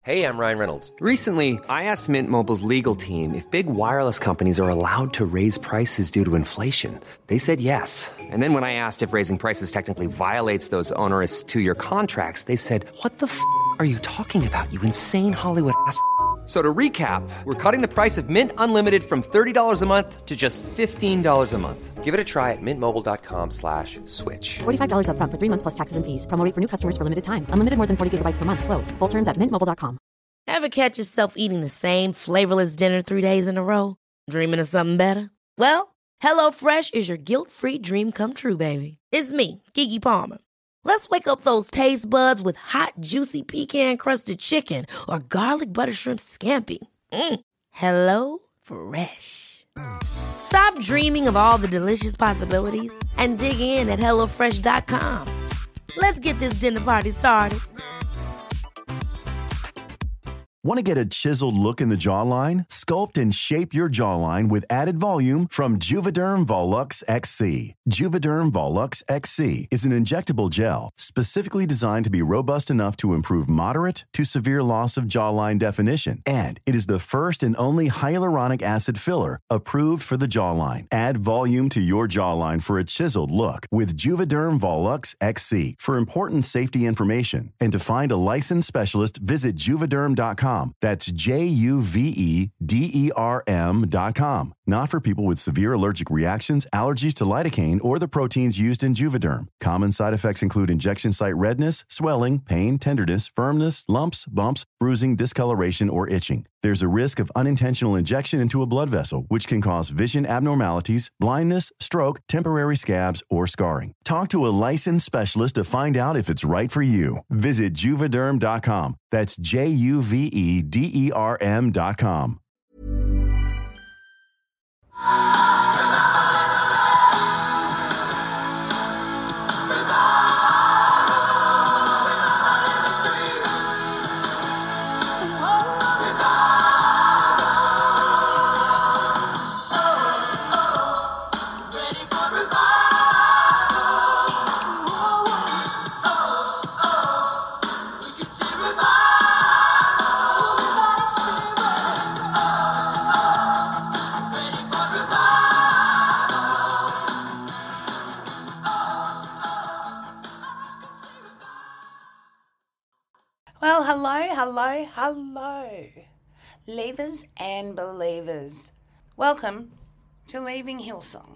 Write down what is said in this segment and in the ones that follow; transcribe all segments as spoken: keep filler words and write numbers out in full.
Hey, I'm Ryan Reynolds. Recently, I asked Mint Mobile's legal team if big wireless companies are allowed to raise prices due to inflation. They said yes. And then when I asked if raising prices technically violates those onerous two-year contracts, they said, what the f*** are you talking about, you insane Hollywood ass f- So to recap, we're cutting the price of Mint Unlimited from thirty dollars a month to just fifteen dollars a month. Give it a try at mintmobile.com slash switch. forty-five dollars up front for three months plus taxes and fees. Promo rate for new customers for limited time. Unlimited more than forty gigabytes per month. Slows full terms at mint mobile dot com. Ever catch yourself eating the same flavorless dinner three days in a row? Dreaming of something better? Well, HelloFresh is your guilt-free dream come true, baby. It's me, Keke Palmer. Let's wake up those taste buds with hot, juicy pecan-crusted chicken or garlic butter shrimp scampi. Mm. Hello Fresh. Stop dreaming of all the delicious possibilities and dig in at hello fresh dot com. Let's get this dinner party started. Want to get a chiseled look in the jawline? Sculpt and shape your jawline with added volume from Juvederm Volux X C. Juvederm Volux X C is an injectable gel specifically designed to be robust enough to improve moderate to severe loss of jawline definition. And it is the first and only hyaluronic acid filler approved for the jawline. Add volume to your jawline for a chiseled look with Juvederm Volux X C. For important safety information and to find a licensed specialist, visit juvederm dot com. That's J U V E D E R M dot com. Not for people with severe allergic reactions, allergies to lidocaine, or the proteins used in Juvederm. Common side effects include injection site redness, swelling, pain, tenderness, firmness, lumps, bumps, bruising, discoloration, or itching. There's a risk of unintentional injection into a blood vessel, which can cause vision abnormalities, blindness, stroke, temporary scabs, or scarring. Talk to a licensed specialist to find out if it's right for you. Visit juvederm dot com. That's J U V E D E R M dot com. Well, hello, hello, hello, leavers and believers. Welcome to Leaving Hillsong.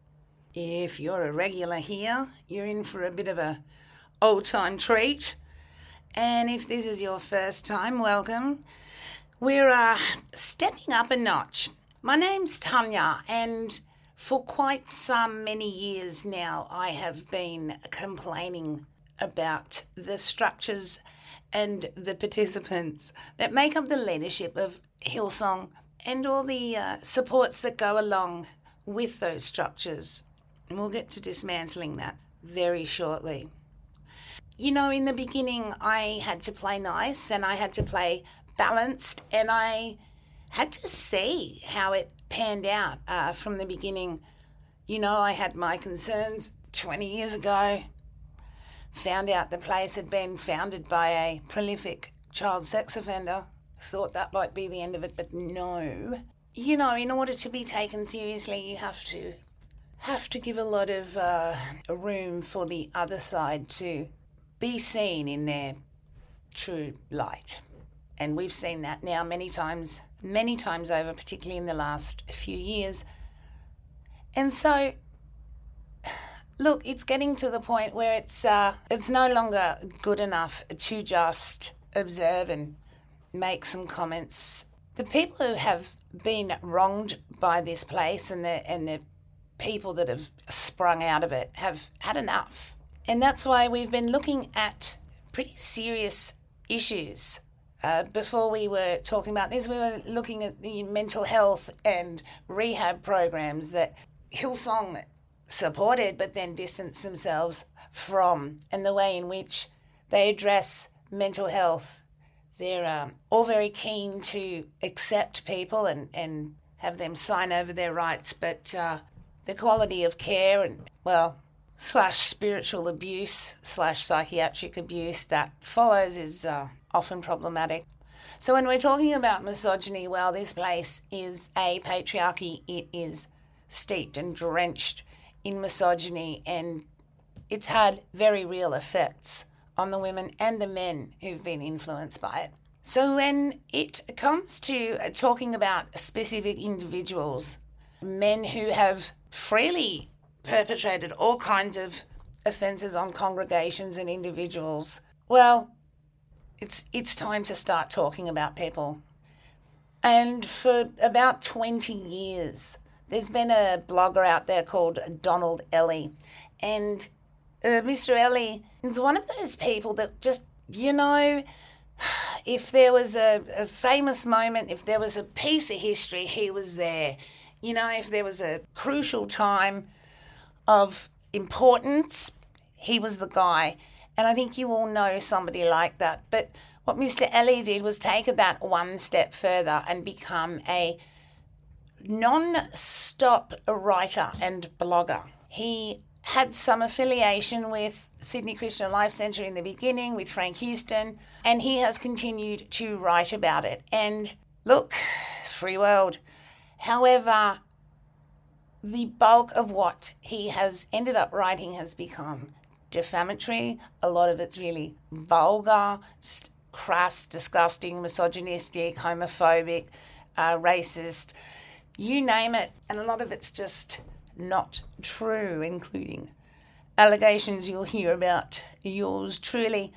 If you're a regular here, you're in for a bit of a old-time treat. And if this is your first time, welcome. We're uh, stepping up a notch. My name's Tanya, and for quite some many years now, I have been complaining about the structures and the participants that make up the leadership of Hillsong and all the uh, supports that go along with those structures. And we'll get to dismantling that very shortly. You know, in the beginning, I had to play nice and I had to play balanced, and I had to see how it panned out uh, from the beginning. You know, I had my concerns twenty years ago. Found out the place had been founded by a prolific child sex offender. Thought that might be the end of it, but no. You know, in order to be taken seriously, you have to have to give a lot of uh, room for the other side to be seen in their true light. And we've seen that now many times, many times over, particularly in the last few years. And so, look, it's getting to the point where it's uh, it's no longer good enough to just observe and make some comments. The people who have been wronged by this place and the and the people that have sprung out of it have had enough. And that's why we've been looking at pretty serious issues. Uh, before we were talking about this, we were looking at the mental health and rehab programs that Hillsong supported but then distanced themselves from, and the way in which they address mental health. They're um, all very keen to accept people and, and have them sign over their rights, but uh, the quality of care and, well, slash spiritual abuse, slash psychiatric abuse that follows is uh, often problematic. So when we're talking about misogyny, well, this place is a patriarchy. It is steeped and drenched in misogyny, and it's had very real effects on the women and the men who've been influenced by it. So when it comes to talking about specific individuals, men who have freely perpetrated all kinds of offences on congregations and individuals, well, it's it's time to start talking about people. And for about twenty years, there's been a blogger out there called Donald Ellie. And uh, Mister Ellie is one of those people that just, you know, if there was a, a famous moment, if there was a piece of history, he was there. You know, if there was a crucial time of importance, he was the guy. And I think you all know somebody like that. But what Mister Ellie did was take that one step further and become a non-stop writer and blogger. He had some affiliation with Sydney Christian Life Centre in the beginning, with Frank Houston, and he has continued to write about it. And look, free world. However, the bulk of what he has ended up writing has become defamatory. A lot of it's really vulgar, st- crass, disgusting, misogynistic, homophobic, uh, racist, you name it. And a lot of it's just not true, including allegations you'll hear about yours truly.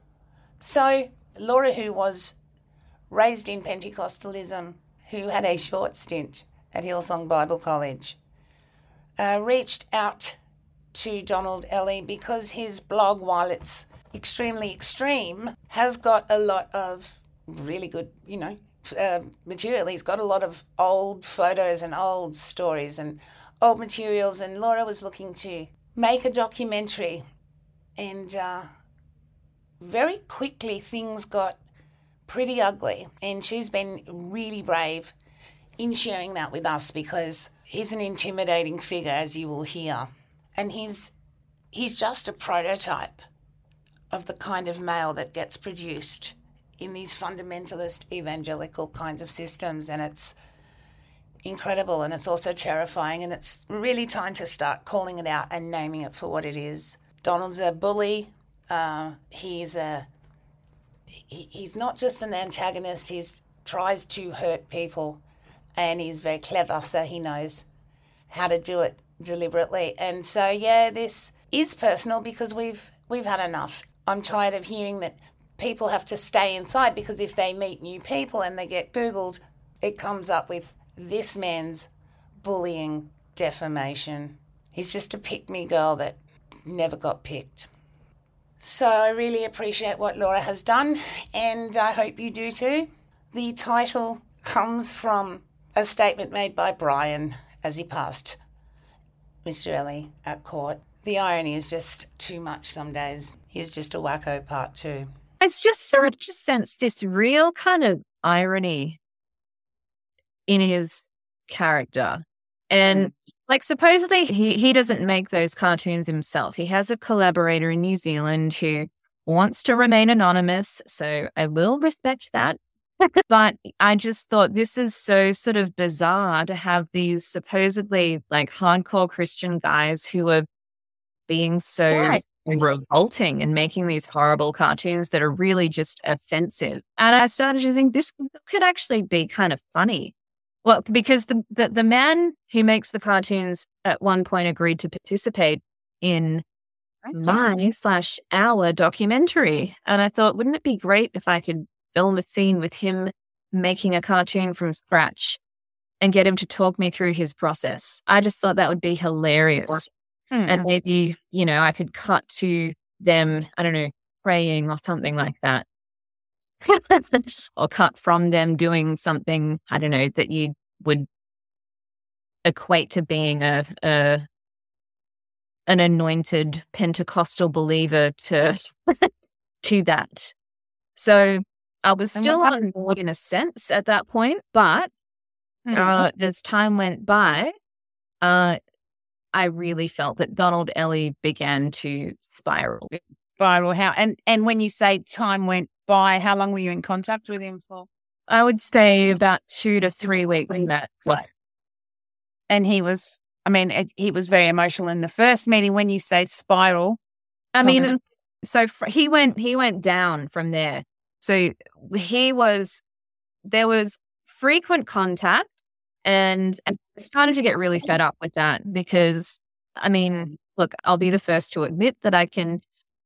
So Laura, who was raised in Pentecostalism, who had a short stint at Hillsong Bible College, uh, reached out to Donald Ellie because his blog, while it's extremely extreme, has got a lot of really good, you know, uh, material. He's got a lot of old photos and old stories and old materials, and Laura was looking to make a documentary, and uh, very quickly things got pretty ugly, and she's been really brave in sharing that with us because he's an intimidating figure, as you will hear. And he's he's just a prototype of the kind of male that gets produced in these fundamentalist evangelical kinds of systems. And it's incredible, and it's also terrifying, and it's really time to start calling it out and naming it for what it is. Donald's a bully. Uh, he's a he, he's not just an antagonist. He tries to hurt people, and he's very clever, so he knows how to do it deliberately. And so, yeah, this is personal because we've we've had enough. I'm tired of hearing that people have to stay inside because if they meet new people and they get Googled, it comes up with this man's bullying, defamation. He's just a pick-me girl that never got picked. So I really appreciate what Laura has done, and I hope you do too. The title comes from a statement made by Brian as he passed Mister Ellie at court. The irony is just too much some days. He's just a wacko part two. It's just sort of just sense this real kind of irony in his character. And like supposedly he, he doesn't make those cartoons himself. He has a collaborator in New Zealand who wants to remain anonymous. So I will respect that. But I just thought this is so sort of bizarre to have these supposedly like hardcore Christian guys who are being so right. revolting and making these horrible cartoons that are really just offensive. And I started to think this could actually be kind of funny. Well, because the, the, the man who makes the cartoons at one point agreed to participate in my slash our documentary. And I thought, wouldn't it be great if I could film a scene with him making a cartoon from scratch and get him to talk me through his process? I just thought that would be hilarious. Hmm. And maybe, you know, I could cut to them, I don't know, praying or something like that. Or cut from them doing something, I don't know, that you would equate to being a, a an anointed Pentecostal believer to to that. So I was still on board in a sense at that point, but mm-hmm. uh, as time went by, uh, I really felt that Donald Ellie began to spiral. Spiral how? And and when you say time went by how long were you in contact with him for? I would say about two to three weeks max. And he was, I mean, it, he was very emotional in the first meeting. When you say spiral, I mean, so fr- he went he went down from there. So he was there was frequent contact, and, and I started to get really fed up with that because, I mean, look, I'll be the first to admit that I can,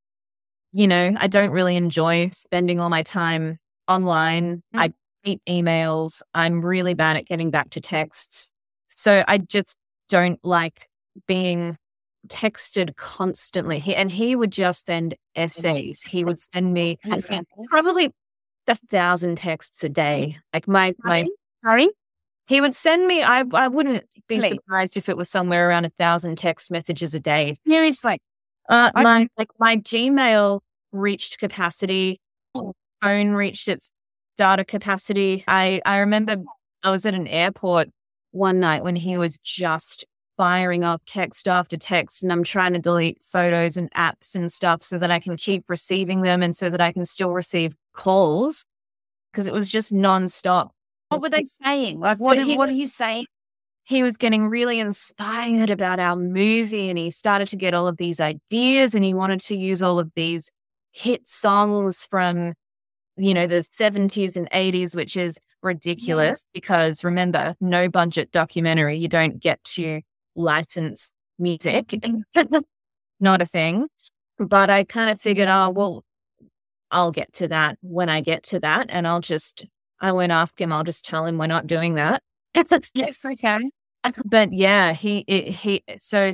you know, I don't really enjoy spending all my time online. Mm. I hate emails. I'm really bad at getting back to texts. So I just don't like being texted constantly. He, and he would just send essays. He would send me probably a thousand texts a day. Like my, my, sorry? He would send me, I I wouldn't be Please. surprised if it was somewhere around a thousand text messages a day. Seriously. Uh, I- my, like my Gmail reached capacity. Phone reached its data capacity. I, I remember I was at an airport one night when he was just firing off text after text, and I'm trying to delete photos and apps and stuff so that I can keep receiving them and so that I can still receive calls, because it was just nonstop. What were they saying? Like, So what, he what was- are you saying? He was getting really inspired about our movie, and he started to get all of these ideas, and he wanted to use all of these hit songs from, you know, the seventies and eighties, which is ridiculous because remember, no budget documentary, you don't get to license music. Not a thing. But I kind of figured, oh, well, I'll get to that when I get to that. And I'll just, I won't ask him. I'll just tell him we're not doing that. Yes, I can. But yeah, he, it, he, so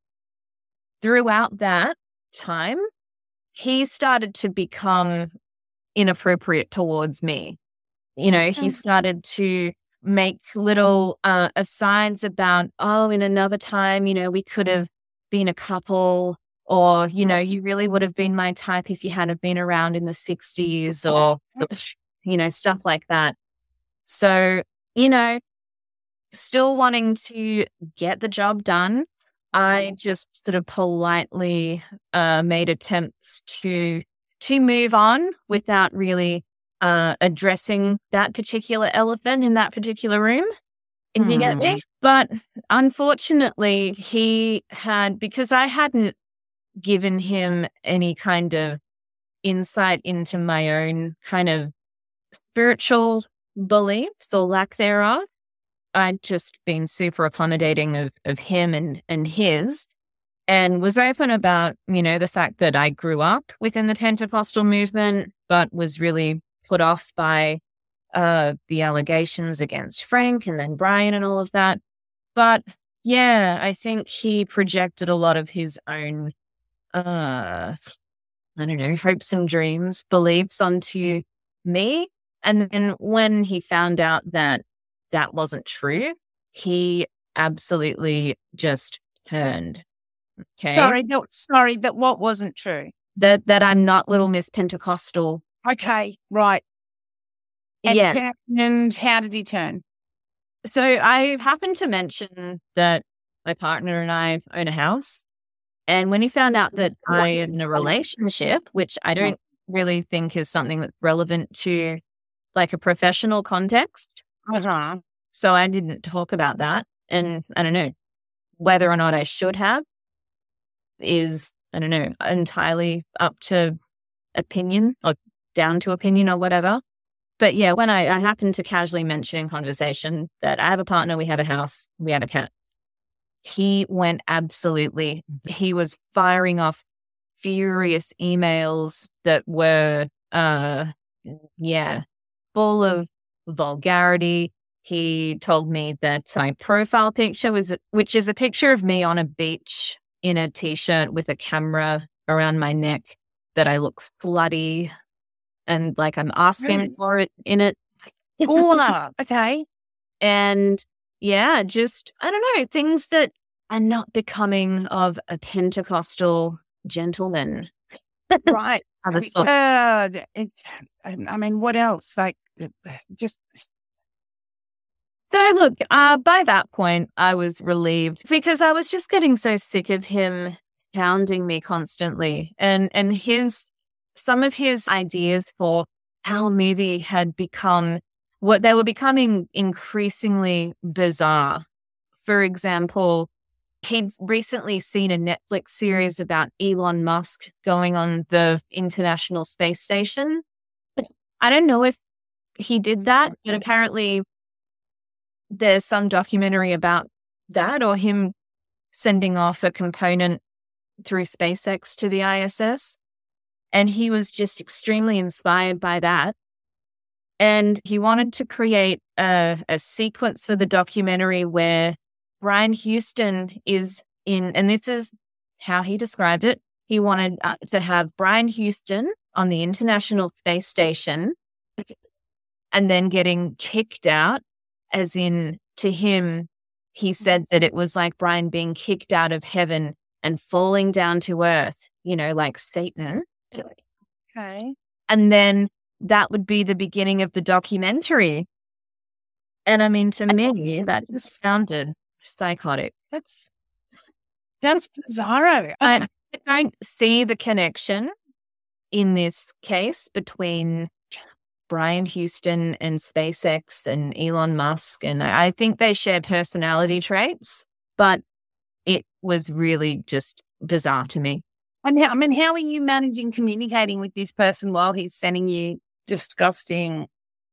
throughout that time, he started to become inappropriate towards me. You know, he started to make little uh, asides about, oh, in another time, you know, we could have been a couple, or, you know, you really would have been my type if you hadn't been around in the sixties, or, you know, stuff like that. So, you know, still wanting to get the job done, I just sort of politely uh, made attempts to to move on without really uh, addressing that particular elephant in that particular room. If you get me? But unfortunately, he had, because I hadn't given him any kind of insight into my own kind of spiritual beliefs or lack thereof. I'd just been super accommodating of, of him and, and his, and was open about, you know, the fact that I grew up within the Pentecostal movement, but was really put off by uh, the allegations against Frank and then Brian and all of that. But yeah, I think he projected a lot of his own, uh, I don't know, hopes and dreams, beliefs onto me. And then when he found out that that wasn't true, he absolutely just turned. Okay. Sorry, that, sorry, that what wasn't true? That that I'm not Little Miss Pentecostal. Okay, right. And, Yeah. turn- and how did he turn? So I happened to mention that my partner and I own a house. And when he found out that I am in a relationship, which I don't really think is something that's relevant to like a professional context, Uh-huh. so I didn't talk about that. And I don't know whether or not I should have is, I don't know, entirely up to opinion or down to opinion or whatever. But yeah, when I, I happened to casually mention in conversation that I have a partner, we have a house, we have a cat, he went absolutely, he was firing off furious emails that were, uh, yeah, full of vulgarity. He told me that my profile picture was, which is a picture of me on a beach in a t-shirt with a camera around my neck, that I look slutty and like I'm asking for it in it. Oh, okay. And yeah, just, I don't know, things that are not becoming of a Pentecostal gentleman. Right. Of a sort. Uh, it, I mean, what else? Like, just So look, uh, by that point, I was relieved because I was just getting so sick of him hounding me constantly, and and his some of his ideas for our movie had become what they were becoming increasingly bizarre. For example, he'd recently seen a Netflix series about Elon Musk going on the International Space Station. I don't know if he did that, but apparently there's some documentary about that, or him sending off a component through SpaceX to the I S S. And he was just extremely inspired by that. And he wanted to create a, a sequence for the documentary where Brian Houston is in, and this is how he described it. He wanted uh, to have Brian Houston on the International Space Station and then getting kicked out, as in, to him, he said that it was like Brian being kicked out of heaven and falling down to earth, you know, like Satan. Okay. And then that would be the beginning of the documentary. And I mean, to me, that just sounded psychotic. That's that's bizarro. I don't see the connection in this case between Brian Houston and SpaceX and Elon Musk. And I think they share personality traits, but it was really just bizarre to me. And how, I mean, how are you managing communicating with this person while he's sending you disgusting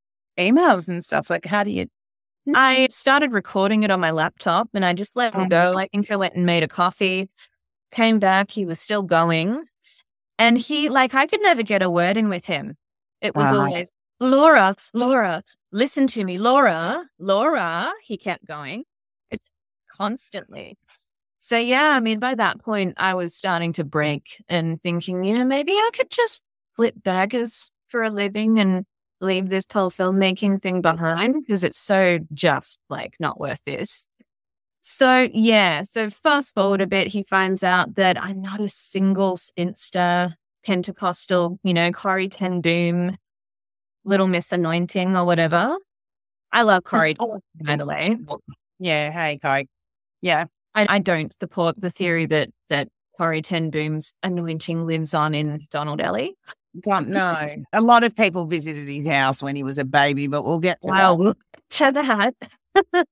emails and stuff? Like, how do you? I started recording it on my laptop and I just let him go. I think I went and made a coffee, came back, he was still going. And he, like, I could never get a word in with him. It was Wow. always, Laura, Laura, listen to me, Laura, Laura. He kept going. It's constantly. So, yeah, I mean, by that point, I was starting to break and thinking, you know, maybe I could just flip baggers for a living and leave this whole filmmaking thing behind because it's so just, like, not worth this. So, yeah, so fast forward a bit, he finds out that I'm not a single spinster, Pentecostal, you know, Corrie ten Boom, Little Miss Anointing or whatever. I love Corrie, by the way. Yeah, hey, Corrie. Yeah. I, I don't support the theory that that Corrie ten Boom's anointing lives on in Donald Ellie. Don't know. A lot of people visited his house when he was a baby, but we'll get to Wow, that. to that.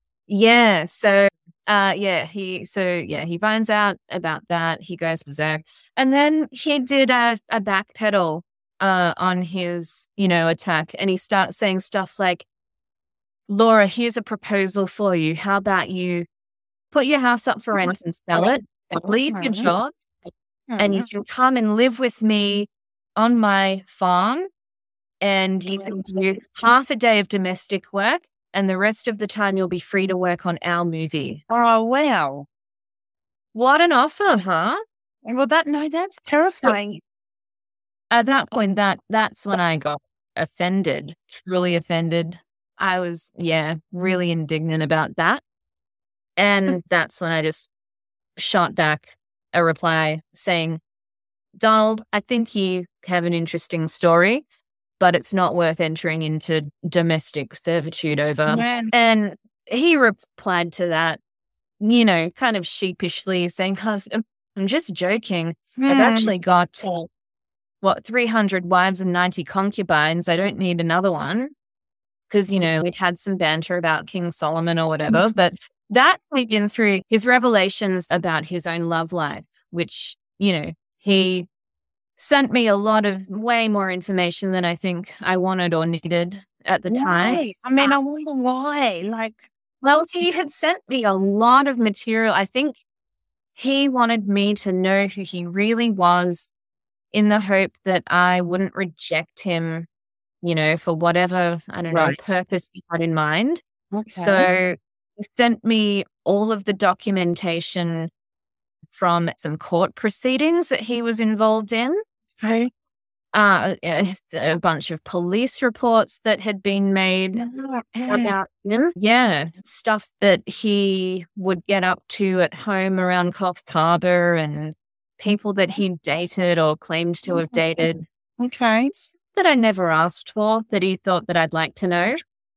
Yeah. So, uh, yeah, he, so yeah, he finds out about that. He goes berserk, and then he did a, a backpedal, uh, on his, you know, attack, and he starts saying stuff like, "Laura, here's a proposal for you. How about you put your house up for rent and sell it, and leave your job, and you can come and live with me on my farm, and you can do half a day of domestic work, and the rest of the time you'll be free to work on our movie." Oh, wow. What an offer, huh? Well, that, no, that's terrifying. At that point, that that's when I got offended, truly offended. I was, yeah, really indignant about that. And that's when I just shot back a reply saying, "Donald, I think you have an interesting story, but it's not worth entering into domestic servitude over." Man. And he replied to that, you know, kind of sheepishly saying, "Oh, I'm just joking. I've Hmm. actually got, uh, what, three hundred wives and ninety concubines. I don't need another one." Because, you know, we'd had some banter about King Solomon or whatever, but that played in through his revelations about his own love life, which, you know, he sent me a lot of way more information than I think I wanted or needed at the time. Why? I mean, I wonder why. Like, Well, he had sent me a lot of material. I think he wanted me to know who he really was in the hope that I wouldn't reject him, you know, for whatever, I don't Right. know, purpose he had in mind. okay. So he sent me all of the documentation from some court proceedings that he was involved in. Okay. Uh, a a bunch of police reports that had been made about him. Yeah, stuff that he would get up to at home around Coffs Harbour and people that he dated or claimed to have dated Okay. that I never asked for, that he thought that I'd like to know.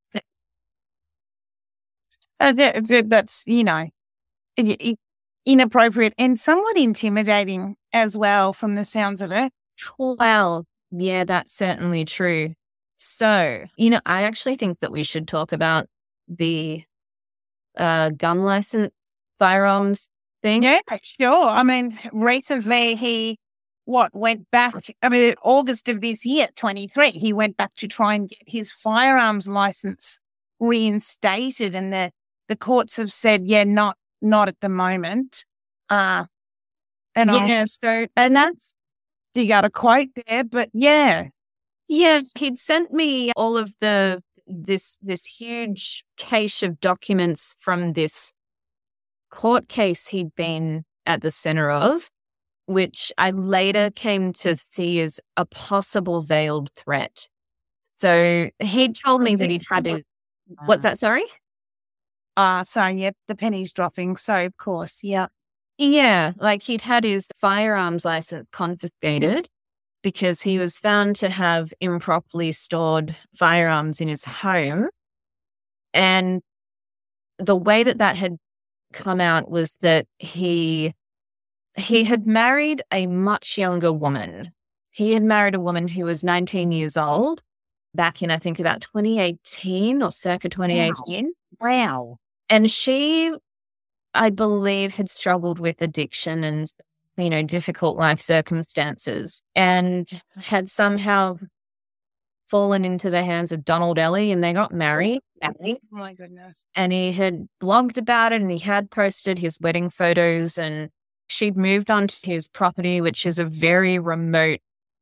Uh, that, that- that's, you know, i- i- inappropriate and somewhat intimidating as well from the sounds of it. Well, Yeah, that's certainly true. So, you know, I actually think that we should talk about the uh, gun license firearms thing. Yeah, sure. I mean, recently he, what, went back, I mean, August of this year, twenty-three, he went back to try and get his firearms license reinstated. And the, the courts have said, yeah, not not at the moment. Uh, and Yeah, I, so and that's, you got a quote there, but yeah. yeah, he'd sent me all of the this this huge cache of documents from this court case he'd been at the center of, which I later came to see as a possible veiled threat. So he told me that he'd had it. What's that? Sorry? Uh, so, yep, the penny's dropping. So, of course, yeah. Yeah, like he'd had his firearms license confiscated because he was found to have improperly stored firearms in his home. And the way that that had come out was that he he had married a much younger woman. He had married a woman who was nineteen years old back in, I think, about twenty eighteen or circa twenty eighteen. Wow. And she, I believe, had struggled with addiction and, you know, difficult life circumstances, and had somehow fallen into the hands of Donald Ellie, and they got married. Oh, my goodness. And he had blogged about it, and he had posted his wedding photos, and she'd moved onto his property, which is a very remote,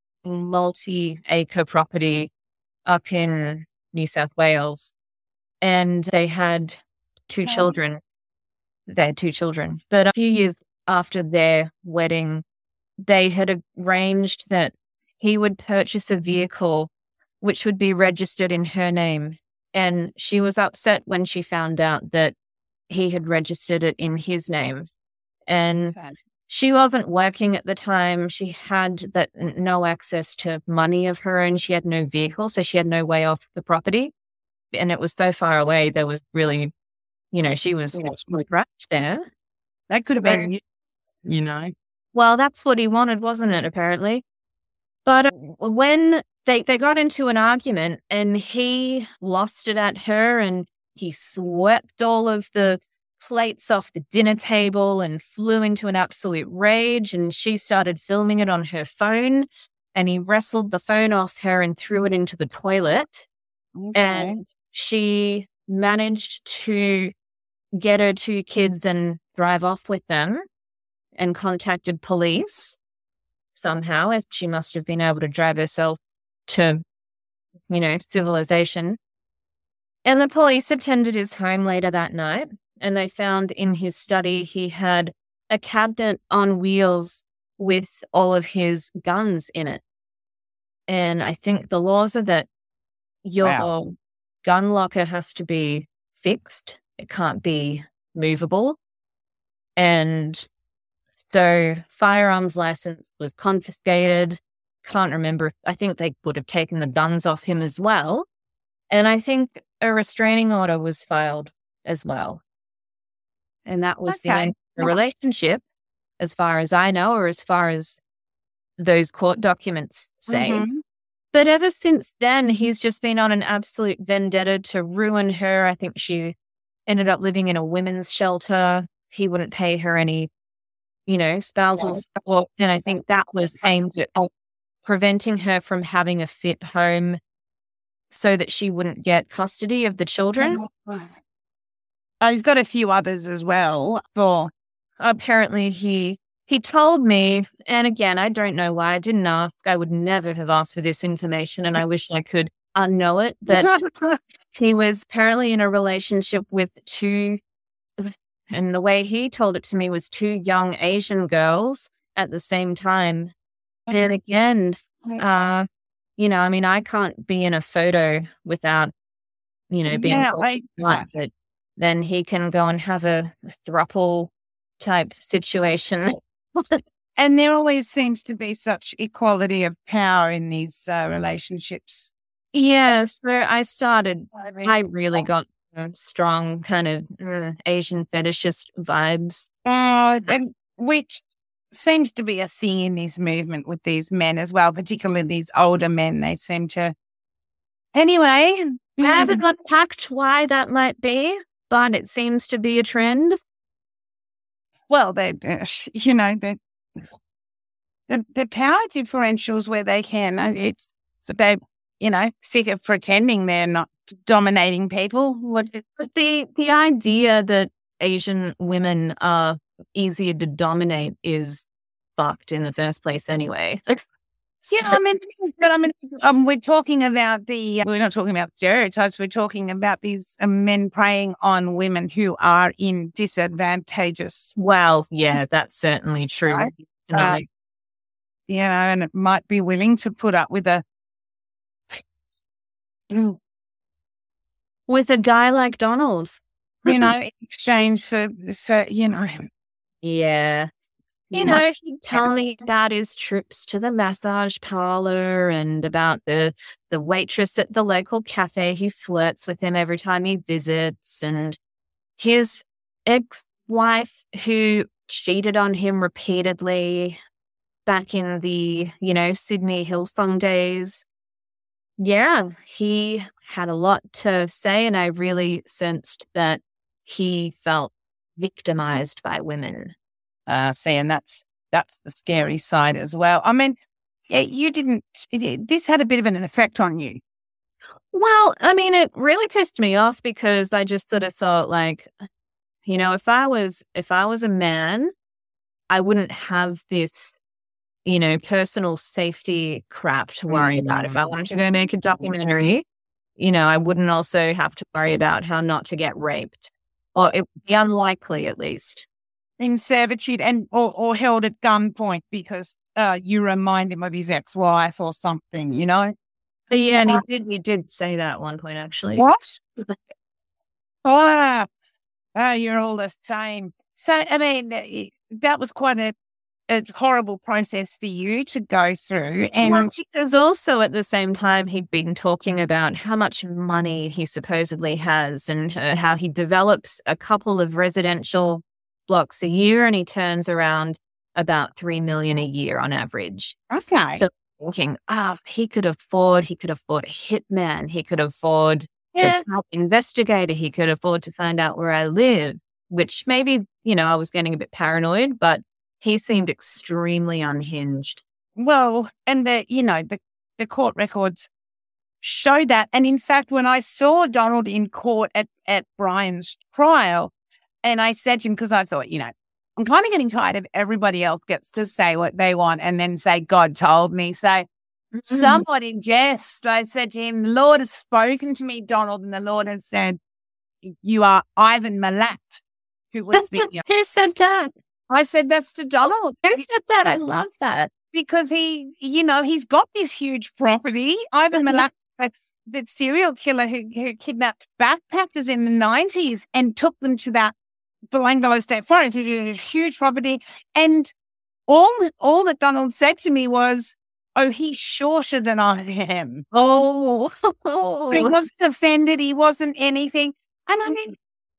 multi-acre property up in New South Wales. And they had two children. They had two children. But a few years after their wedding, they had arranged that he would purchase a vehicle which would be registered in her name. And she was upset when she found out that he had registered it in his name. And she wasn't working at the time. She had that no access to money of her own. She had no vehicle, so she had no way off the property. And it was so far away, there was really, you know, she was trapped there. That could have been, you know. Well, that's what he wanted, wasn't it, apparently? But uh, when they, they got into an argument and he lost it at her, and he swept all of the plates off the dinner table and flew into an absolute rage, and she started filming it on her phone, and he wrestled the phone off her and threw it into the toilet. Okay. And she managed to get her two kids and drive off with them, and contacted police somehow, as she must have been able to drive herself to, you know, civilization. And the police attended his home later that night, and they found in his study he had a cabinet on wheels with all of his guns in it. And I think the laws are that your Wow. gun locker has to be fixed. It can't be movable. And so firearms license was confiscated. Can't remember. I think they would have taken the guns off him as well. And I think a restraining order was filed as well. And that was the Okay. end of the relationship, as far as I know, or as far as those court documents say. Mhm. But ever since then, he's just been on an absolute vendetta to ruin her. I think she ended up living in a women's shelter. He wouldn't pay her any, you know, spousal support. And I think that was aimed at preventing her from having a fit home so that she wouldn't get custody of the children. Oh, he's got a few others as well. For Apparently he he told me, and again, I don't know why I didn't ask. I would never have asked for this information, and I wish I could unknow it. But he was apparently in a relationship with two, and the way he told it to me was two young Asian girls at the same time. And again, uh, you know, I mean, I can't be in a photo without, you know, being Yeah, caught, I- but then he can go and have a throuple type situation. and there always seems to be such equality of power in these uh, relationships. Yes, so I started, I really got uh, strong kind of uh, Asian fetishist vibes. Oh, and which seems to be a thing in this movement with these men as well, particularly these older men. They seem to. Anyway, I haven't unpacked why that might be, but it seems to be a trend. Well, they, uh, you know, the the the power differentials where they can. It's so they, you know, sick of pretending they're not dominating people. What But the the idea that Asian women are easier to dominate is fucked in the first place anyway. Like, yeah, I mean, but I mean, um, we're talking about the. We're not talking about stereotypes. We're talking about these uh, men preying on women who are in disadvantageous. well, yeah, that's certainly true. Right. You know, Uh, like, You know, and it might be willing to put up with a. with a guy like Donald. You know, in exchange for so you know. Yeah. You know, he'd tell me about his trips to the massage parlor and about the the waitress at the local cafe who flirts with him every time he visits, and his ex-wife who cheated on him repeatedly back in the, you know, Sydney Hillsong days. Yeah, he had a lot to say, and I really sensed that he felt victimized by women. Uh, see, and that's that's the scary side as well. I mean, yeah, you didn't. It, this had a bit of an effect on you. Well, I mean, it really pissed me off because I just sort of thought, like, you know, if I was if I was a man, I wouldn't have this, you know, personal safety crap to worry about. If I wanted to go make a documentary, you know, I wouldn't also have to worry about how not to get raped, or it would be unlikely, at least. In servitude and or, or held at gunpoint because uh, you remind him of his ex-wife or something, you know? But yeah, and he did he did say that at one point, actually. What? oh, oh, you're all the same. So, I mean, eh, that was quite a, a horrible process for you to go through. And Well, because also at the same time, he'd been talking about how much money he supposedly has and uh, how he develops a couple of residential blocks a year, and he turns around about three million a year on average. okay. So thinking, ah, he could afford, he could afford a hitman, he could afford Yeah. a top investigator, he could afford to find out where I live, which maybe, you know, I was getting a bit paranoid, but he seemed extremely unhinged. Well, and the, you know, the, the court records show that. And in fact, when I saw Donald in court at, at Brian's trial, and I said to him, because I thought, you know, I'm kind of getting tired of everybody else gets to say what they want and then say, God told me. So somewhat in jest, I said to him, the Lord has spoken to me, Donald, and the Lord has said, you are Ivan Milat, who was the... Who said that? I said, that's to Donald. Who said that? I love that. Because he, you know, he's got this huge property. Ivan Milat, the serial killer who, who kidnapped backpackers in the nineties and took them to that Belangolo State Forest, a huge property. And all, all that Donald said to me was, oh, he's shorter than I am. Oh. He wasn't offended. He wasn't anything. And I mean,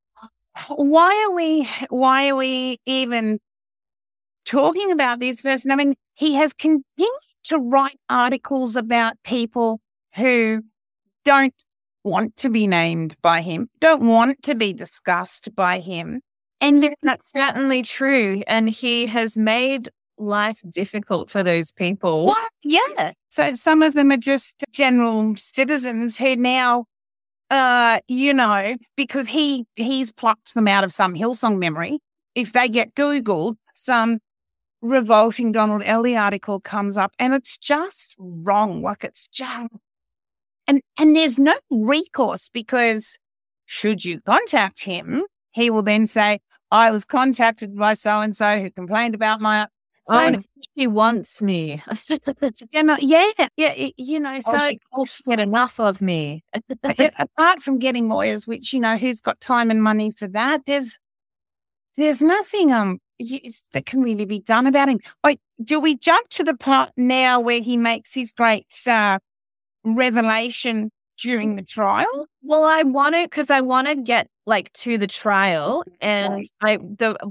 why are we, why are we even talking about this person? I mean, he has continued to write articles about people who don't want to be named by him, don't want to be discussed by him. And that's certainly true. And he has made life difficult for those people. What? Yeah. So some of them are just general citizens who now, uh, you know, because he he's plucked them out of some Hillsong memory. If they get Googled, some revolting Donald Ellie article comes up, and it's just wrong. Like it's just, and and there's no recourse, because should you contact him, he will then say, I was contacted by so-and-so who complained about my... So, Oh, she wants me. you know, yeah, yeah, it- you know, so So she won't get enough of me. apart from getting lawyers, which, you know, who's got time and money for that, there's there's nothing um y- that can really be done about him. Like, do we jump to the part now where he makes his great uh, revelation during the trial? Well, I want to, because I want to get like to the trial, and I the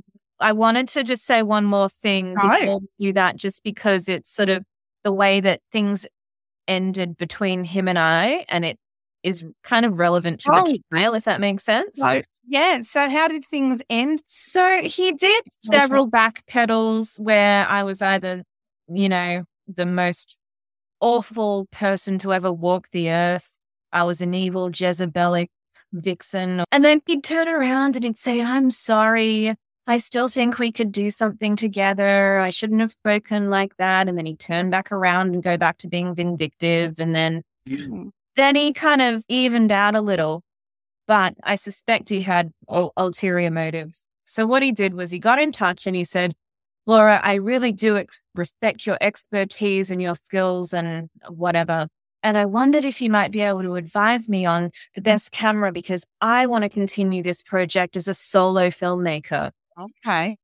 I wanted to just say one more thing Right. before we do that, just because it's sort of the way that things ended between him and I, and it is kind of relevant to Oh. the trial, if that makes sense. So, yeah. So how did things end? So he did several back pedals where I was either, you know, the most awful person to ever walk the earth. I was an evil Jezebelic vixen. And then he'd turn around and he'd say, I'm sorry. I still think we could do something together. I shouldn't have spoken like that. And then he'd turn back around and go back to being vindictive. And then, then he kind of evened out a little. But I suspect he had ul- ulterior motives. So what he did was he got in touch and he said, Laura, I really do ex- respect your expertise and your skills and whatever. And I wondered if you might be able to advise me on the best camera because I want to continue this project as a solo filmmaker. Okay.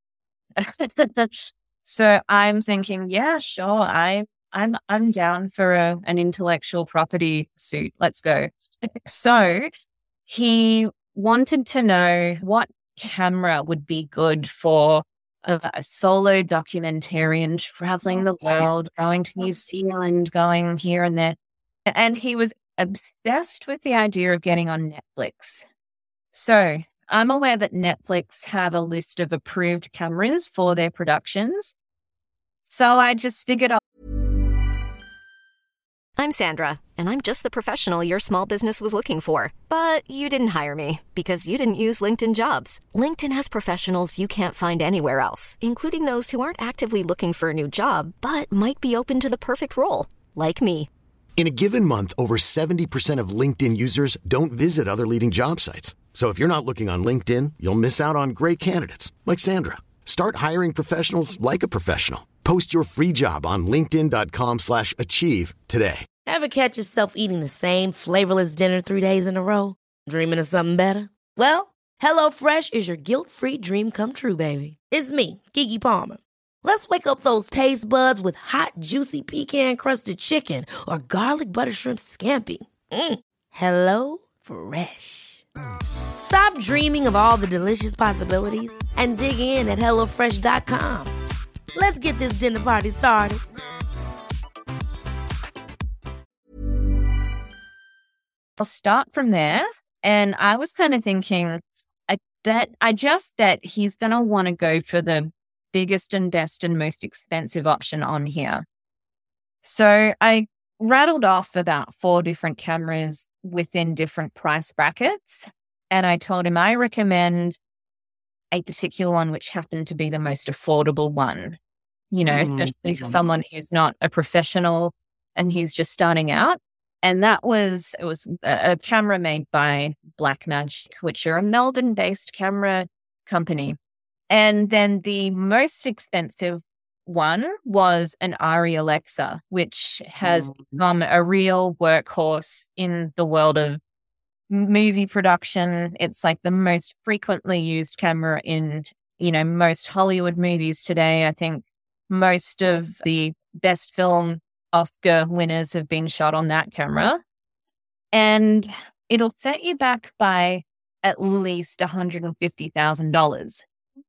So I'm thinking, yeah, sure. I, I'm, I'm down for a, an intellectual property suit. Let's go. So he wanted to know what camera would be good for a, a solo documentarian traveling the world, going to New Zealand, going here and there. And he was obsessed with the idea of getting on Netflix. So I'm aware that Netflix have a list of approved cameras for their productions. So I just figured out. I'm Sandra, and I'm just the professional your small business was looking for. But you didn't hire me because you didn't use LinkedIn Jobs. LinkedIn has professionals you can't find anywhere else, including those who aren't actively looking for a new job, but might be open to the perfect role, like me. In a given month, over seventy percent of LinkedIn users don't visit other leading job sites. So if you're not looking on LinkedIn, you'll miss out on great candidates like Sandra. Start hiring professionals like a professional. Post your free job on linkedin dot com slash achieve today. Ever catch yourself eating the same flavorless dinner three days in a row? Dreaming of something better? Well, HelloFresh is your guilt-free dream come true, baby. It's me, Keke Palmer. Let's wake up those taste buds with hot, juicy pecan-crusted chicken or garlic butter shrimp scampi. Mm. Hello Fresh. Stop dreaming of all the delicious possibilities and dig in at hello fresh dot com. Let's get this dinner party started. I'll start from there. And I was kind of thinking, I bet, I just bet he's going to want to go for the biggest and best and most expensive option on here. So I rattled off about four different cameras within different price brackets. And I told him I recommend a particular one, which happened to be the most affordable one, you know, Mm-hmm. especially for someone who's not a professional and who's just starting out. And that was, it was a, a camera made by Blackmagic, which are a Melbourne-based camera company. And then the most expensive one was an Arri Alexa, which has become a real workhorse in the world of movie production. It's like the most frequently used camera in, you know, most Hollywood movies today. I think most of the best film Oscar winners have been shot on that camera. And it'll set you back by at least one hundred fifty thousand dollars.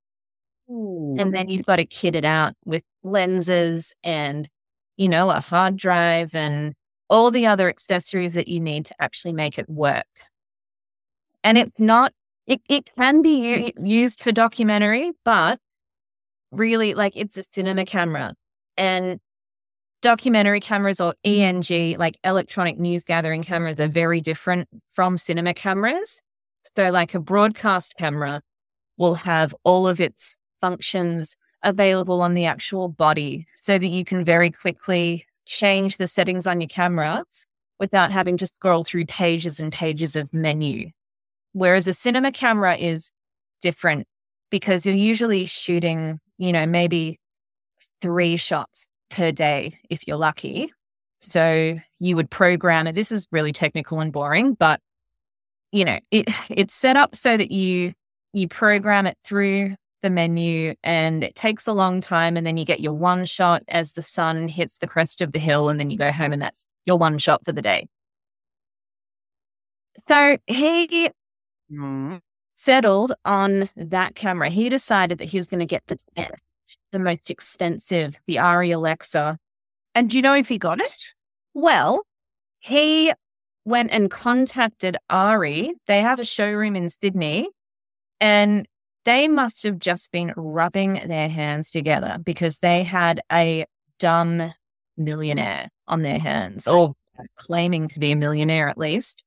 And then you've got to kit it out with lenses and, you know, a hard drive and all the other accessories that you need to actually make it work. And it's not, it, it can be u- used for documentary, but really, like, it's a cinema camera. And documentary cameras, or E N G, like electronic news gathering cameras, are very different from cinema cameras. So like a broadcast camera will have all of its functions available on the actual body so that you can very quickly change the settings on your camera without having to scroll through pages and pages of menu. Whereas a cinema camera is different because you're usually shooting, you know, maybe three shots per day if you're lucky. So you would program it. This is really technical and boring, but you know, it it's set up so that you you program it through the menu, and it takes a long time, and then you get your one shot as the sun hits the crest of the hill, and then you go home and that's your one shot for the day. So he settled on that camera. He decided that he was going to get the the most expensive, the Arri Alexa. And do you know if he got it? Well, he went and contacted Arri. They have a showroom in Sydney, and they must have just been rubbing their hands together because they had a dumb millionaire on their hands, or claiming to be a millionaire at least.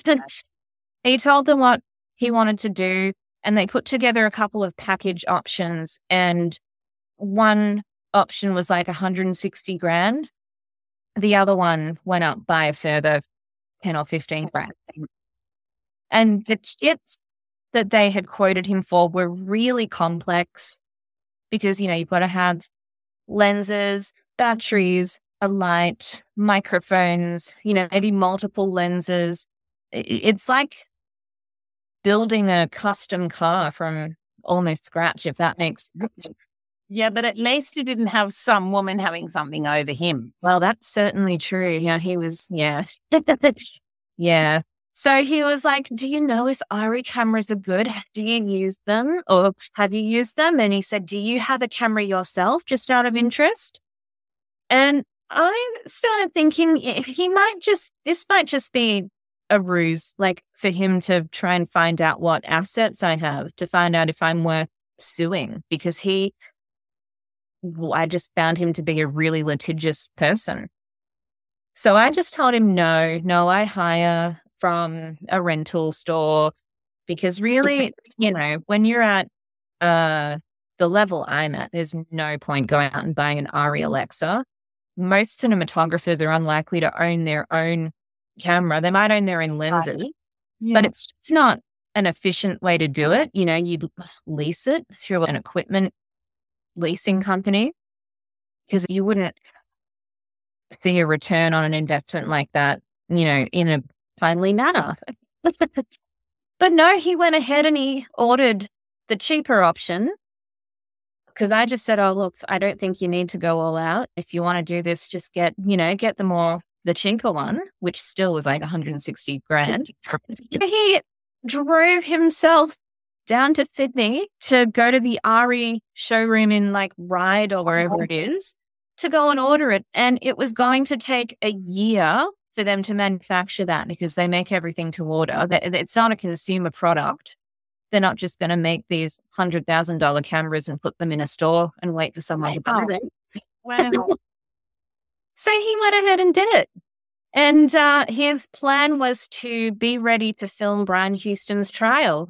He told them what he wanted to do, and they put together a couple of package options, and one option was like one hundred sixty grand. The other one went up by a further ten or fifteen grand. And the kits that they had quoted him for were really complex because, you know, you've got to have lenses, batteries, a light, microphones, you know, maybe multiple lenses. It's like building a custom car from almost scratch, if that makes sense. Yeah, but at least he didn't have some woman having something over him. Well, that's certainly true. Yeah, he was, yeah. Yeah. So he was like, do you know if Arri cameras are good? Do you use them or have you used them? And he said, do you have a camera yourself, just out of interest? And I started thinking he might just, this might just be a ruse, like for him to try and find out what assets I have, to find out if I'm worth suing, because he, I just found him to be a really litigious person. So I just told him, no, no, I hire from a rental store, because really, you know, when you're at uh, the level I'm at, there's no point going out and buying an Arri Alexa. Most cinematographers are unlikely to own their own camera. They might own their own lenses, yeah. But it's it's not an efficient way to do it. You know, you lease it through an equipment leasing company, because you wouldn't see a return on an investment like that, you know, in a timely manner. But no, he went ahead and he ordered the cheaper option, because I just said, oh, look, I don't think you need to go all out. If you want to do this, just get, you know, get the more, the cheaper one, which still was like one hundred sixty grand. He drove himself down to Sydney to go to the Arri showroom in like Ryde or wherever it is to go and order it. And it was going to take a year for them to manufacture that, because they make everything to order. It's not a consumer product. They're not just going to make these one hundred thousand dollars cameras and put them in a store and wait for someone to buy them. Wow. So he went ahead and did it. And uh, his plan was to be ready to film Brian Houston's trial.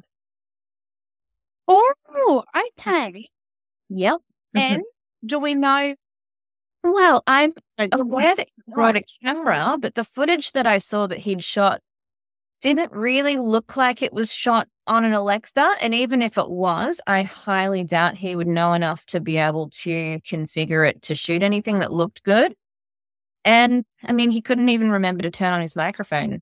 Oh, okay. Yep. And do we know? Well, I'm aware that he brought a camera, but the footage that I saw that he'd shot didn't really look like it was shot on an Alexa. And even if it was, I highly doubt he would know enough to be able to configure it to shoot anything that looked good. And I mean, he couldn't even remember to turn on his microphone.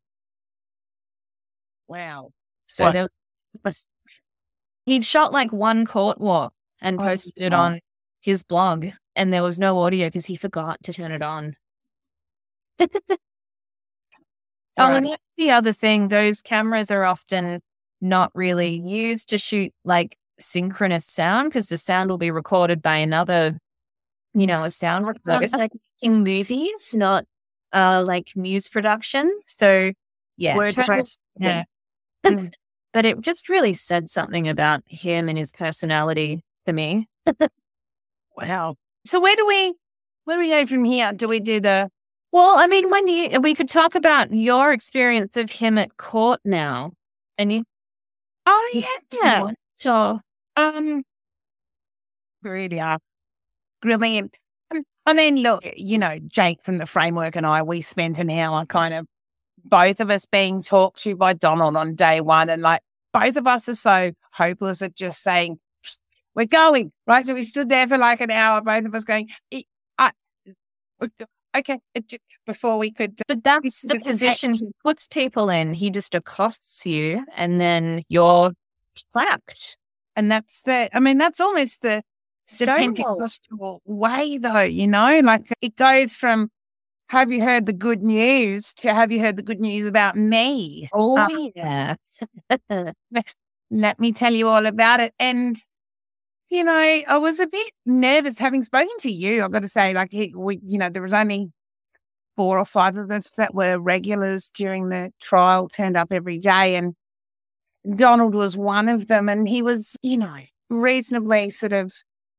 Wow. So what? there was, he'd shot like one court walk and oh, posted it on his blog, and there was no audio because he forgot to turn it on. Oh, right. And that's the other thing. Those cameras are often not really used to shoot like synchronous sound, because the sound will be recorded by another, you know, a sound recorder. It's like in movies, not uh, like news production. So, yeah. Totally, yeah. But it just really said something about him and his personality to me. Wow. So where do we, where do we go from here? Do we do the... Well, I mean, when you, we could talk about your experience of him at court now. And you... Oh, yeah. yeah. Sure. Um, really are. Brilliant. I mean, look, you know, Jake from the Framework and I, we spent an hour kind of, both of us being talked to by Donald on day one. And like, both of us are so hopeless at just saying, we're going, right? So we stood there for like an hour, both of us going, I, okay, before we could. But that's the position he puts people in. He just accosts you and then you're trapped. And that's the, I mean, that's almost the Pentecostal way though, you know, like it goes from, have you heard the good news to have you heard the good news about me? Oh, um, yeah. let me tell you all about it. And, you know, I was a bit nervous having spoken to you. I've got to say, like, he, we, you know, there was only four or five of us that were regulars during the trial, turned up every day. And Donald was one of them. And he was, you know, reasonably sort of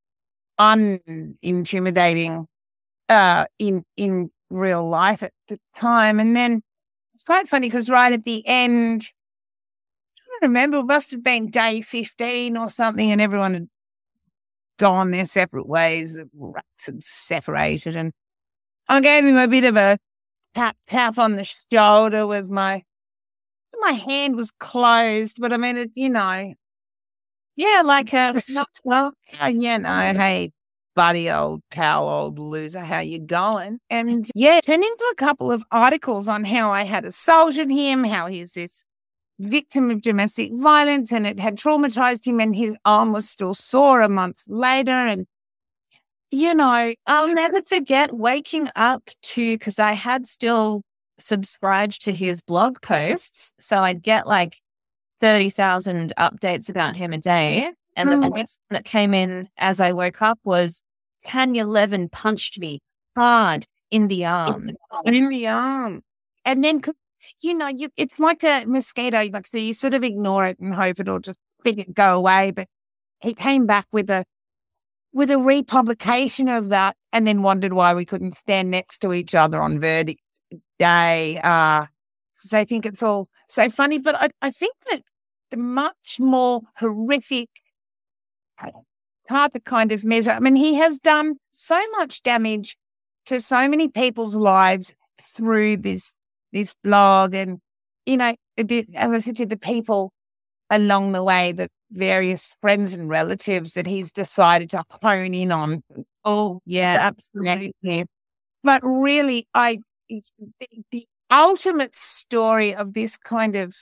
unintimidating uh, in, in real life at the time. And then it's quite funny because right at the end, I don't remember, it must have been day fifteen or something, and everyone had gone their separate ways. The rats had separated, and I gave him a bit of a tap tap on the shoulder with my my hand was closed, but I mean, it, you know, yeah, like a not well, you know, hey, buddy, old pal, old loser, how you going? And yeah, turned into a couple of articles on how I had assaulted him, how he's this victim of domestic violence, and it had traumatized him, and his arm was still sore a month later. And, you know, I'll never forget waking up to, because I had still subscribed to his blog posts, so I'd get like thirty thousand updates about him a day. And the Mm. first one that came in as I woke up was, Tanya Levin punched me hard in the arm. in the arm. And then, 'cause, you know, you it's like a mosquito, like, so you sort of ignore it and hope it'll just it go away. But he came back with a with a republication of that, and then wondered why we couldn't stand next to each other on verdict day. Uh, so I think it's all so funny. But I, I think that the much more horrific type of kind of measure, I mean, he has done so much damage to so many people's lives through this this blog, and, you know, a bit, as I said to the people along the way, the various friends and relatives that he's decided to hone in on. Oh, yeah, absolutely. But really, I the, the ultimate story of this kind of,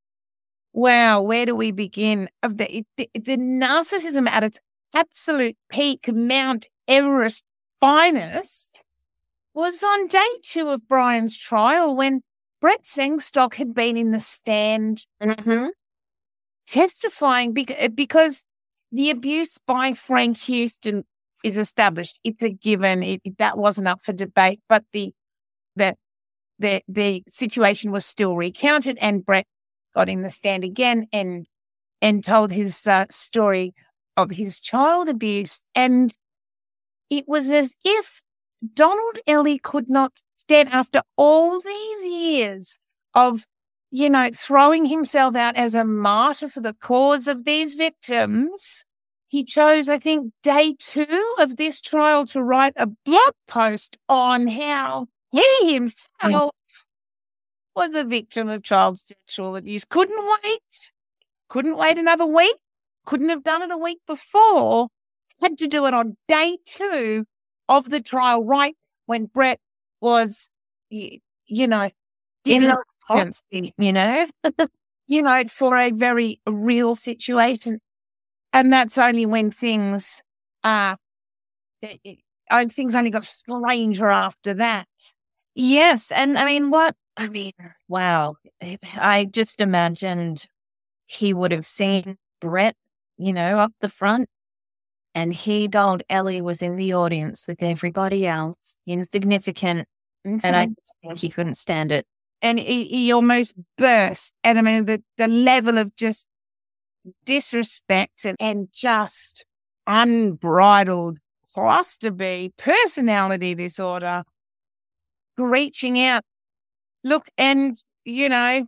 wow, where do we begin? Of the the, the narcissism at its absolute peak, Mount Everest finest, was on day two of Brian's trial when Brett Sengstock had been in the stand Mm-hmm. testifying bec- because the abuse by Frank Houston is established. It's a given. It, that wasn't up for debate, but the the the the situation was still recounted, and Brett got in the stand again and and told his uh, story of his child abuse, and it was as if Donald Ellie could not stand, after all these years of, you know, throwing himself out as a martyr for the cause of these victims. He chose, I think, day two of this trial to write a blog post on how he himself was a victim of child sexual abuse. Couldn't wait. Couldn't wait another week. Couldn't have done it a week before. Had to do it on day two of the trial, right when Brett was, y- you know, In giving the hot evidence, seat, you know? you know, for a very real situation. And that's only when things, uh, it- it- uh, things only got stranger after that. Yes. And I mean, what, I mean, wow. I just imagined he would have seen Brett, you know, up the front, and he, Donald Ellie, was in the audience with everybody else, insignificant. And I just think he couldn't stand it. And he, he almost burst. And I mean, the, the level of just disrespect and, and just unbridled cluster-B personality disorder, reaching out. Look, and, you know,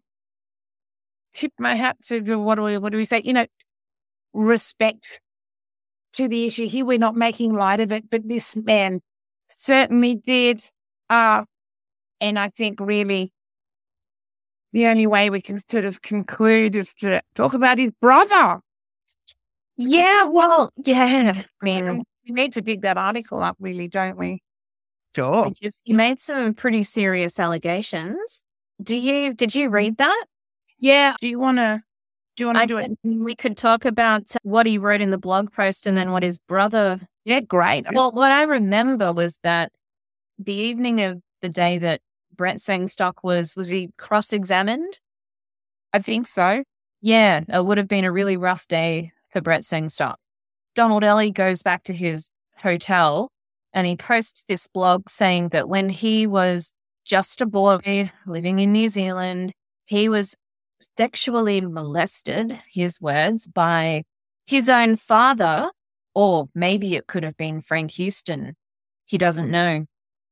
tip my hat to, what do we, what do we say? You know, respect to the issue here. We're not making light of it, but this man certainly did. Uh, and I think really the only way we can sort of conclude is to talk about his brother. Yeah, well, yeah. I mean, We need to dig that article up, really, don't we? Sure. because he made some pretty serious allegations. Do you, did you read that? Yeah. Do you want to, do you want to I do it? guess we could talk about what he wrote in the blog post and then what his brother. Yeah, great. Well, what I remember was that the evening of the day that Brett Sengstock was, was he cross-examined? I think so. Yeah, it would have been a really rough day for Brett Sengstock. Donald Ellie goes back to his hotel and he posts this blog saying that when he was just a boy living in New Zealand, he was sexually molested, his words, by his own father, or maybe it could have been Frank Houston. He doesn't know.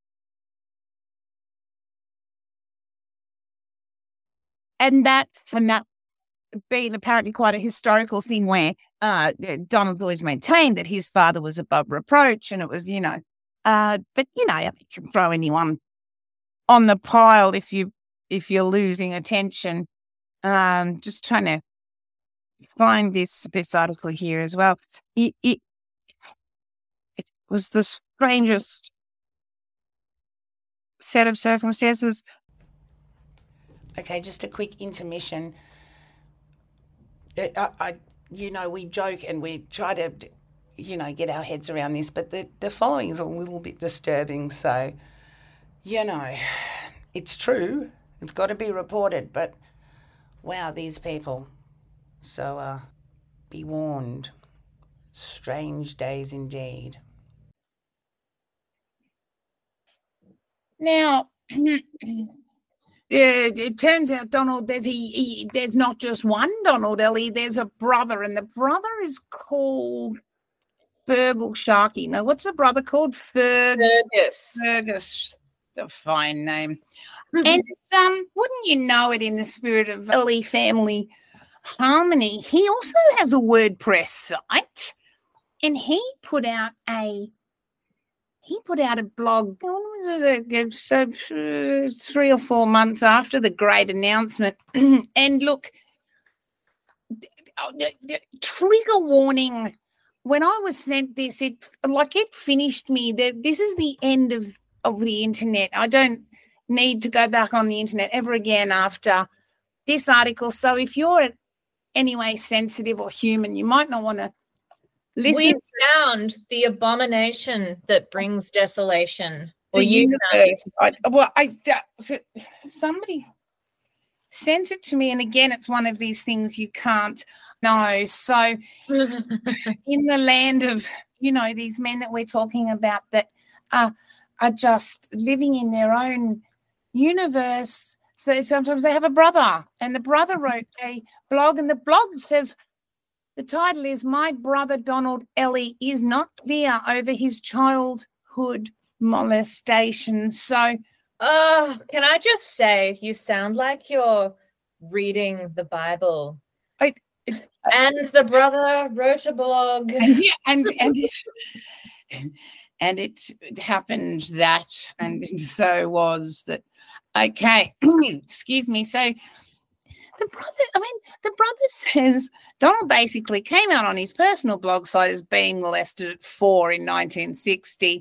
And that's and that been apparently quite a historical thing where uh, Donald always maintained that his father was above reproach, and it was, you know, uh, but you know, you can throw anyone on the pile if you if you're losing attention. Um, just trying to find this this article here as well. It it, it was the strangest set of circumstances. Okay, just a quick intermission. I, I, you know, we joke and we try to, you know, get our heads around this, but the, the following is a little bit disturbing. So, you know, it's true. It's got to be reported. But, wow, these people. So, uh, be warned. Strange days indeed. Now, Yeah, it turns out, Donald, there's he, he there's not just one Donald Ellie, there's a brother, and the brother is called Fergal Sharkey. Now, what's the brother called? Ferg- Fergus. Fergus. A fine name. And um, wouldn't you know it, in the spirit of Ellie family harmony, he also has a WordPress site, and he put out a He put out a blog so, uh, three or four months after the great announcement. And look, trigger warning. When I was sent this, it like it finished me. This is the end of, of the internet. I don't need to go back on the internet ever again after this article. So if you're anyway sensitive or human, you might not want to listen. We found the abomination that brings desolation. Or The you found it. I, well, I so somebody sent it to me, and again, it's one of these things you can't know. So, in the land of, you know, these men that we're talking about that are are just living in their own universe. So sometimes they have a brother, and the brother wrote a blog, and the blog says, the title is "My Brother Donald Ellie is Not Clear Over His Childhood Molestation." So, Oh, can I just say, you sound like you're reading the Bible. I, and the brother wrote a blog. and and and it, and it happened that, and so was that. Okay, excuse me. So the brother, I mean, the brother says Donald basically came out on his personal blog site as being molested at four in nineteen sixty.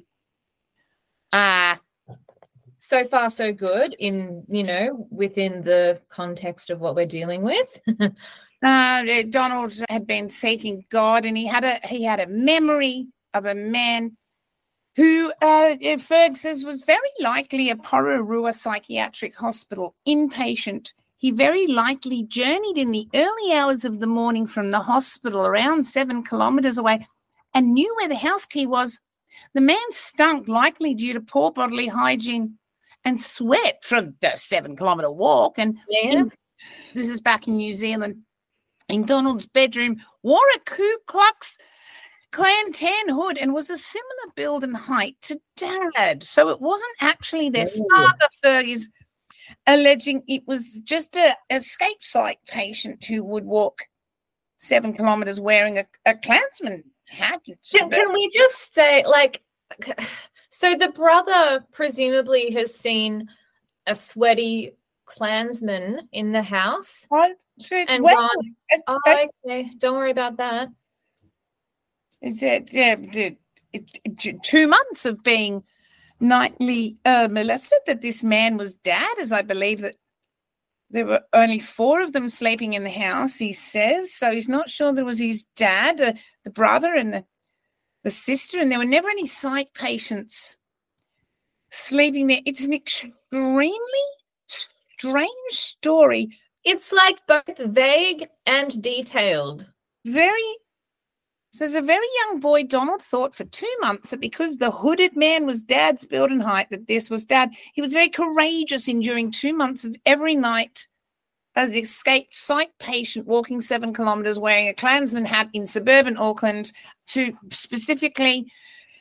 Uh, So far, so good in, you know, within the context of what we're dealing with. uh, Donald had been seeking God, and he had a he had a memory of a man who, uh, Ferg says, was very likely a Pororua psychiatric hospital inpatient. He very likely journeyed in the early hours of the morning from the hospital, around seven kilometres away, and knew where the house key was. The man stunk, likely due to poor bodily hygiene and sweat from the seven-kilometre walk. And Yeah. in- this is back in New Zealand. In Donald's bedroom, wore a Ku Klux Klan tan hood and was a similar build and height to Dad. So it wasn't actually their Ooh. father, Ferg is alleging it was just a escape site patient who would walk seven kilometres wearing a, a Klansman hat. Can, can we just say, like, so the brother presumably has seen a sweaty Klansman in the house I said, and well, gone, it- oh, it- okay, don't worry about that. Is it, yeah, it, it, it- two months of being nightly uh, molested that this man was Dad, as I believe that there were only four of them sleeping in the house, he says. So he's not sure there was his dad, uh, the brother and the, the sister, and there were never any psych patients sleeping there. It's an extremely strange story. It's like both vague and detailed. Very. So as a very young boy, Donald thought for two months that because the hooded man was Dad's build and height, that this was Dad. He was very courageous, enduring two months of every night as an escaped psych patient walking seven kilometres wearing a Klansman hat in suburban Auckland to specifically